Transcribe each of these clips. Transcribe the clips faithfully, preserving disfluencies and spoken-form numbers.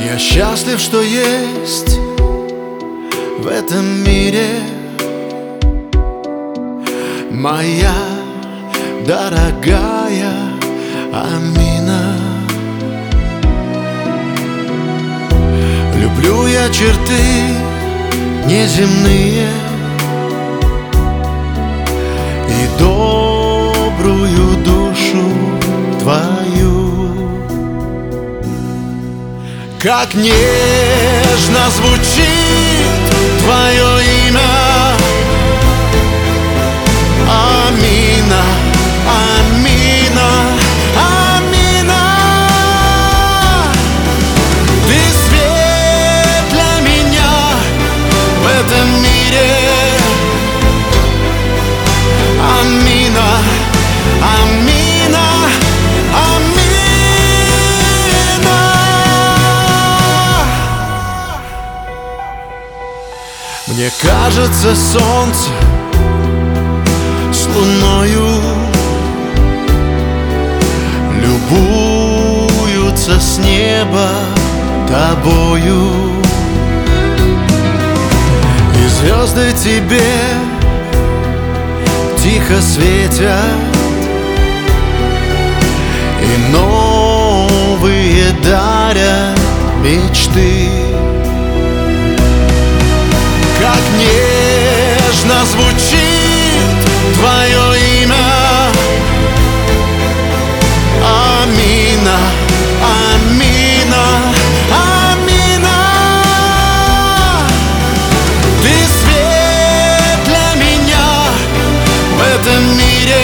Я счастлив, что есть в этом мире моя дорогая Амина. Люблю я черты неземные и добрую душу твою. Как нежно звучит твое имя, Амина, Амина, Амина. Ты свет для меня в этом мире, Амина, Амина, Амина. Мне кажется, солнце с луною любуются с неба тобою, и звезды тебе тихо светят, и новые дарят мечты. Как нежно звучит твое имя, Амина, Амина, Амина. Ты свет для меня в этом мире,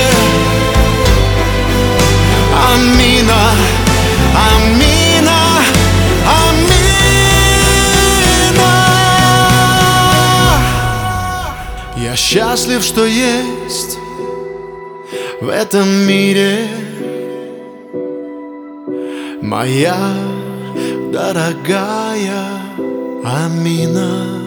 Амина, Амина, Амина. Я счастлив, что есть в этом мире моя дорогая Амина.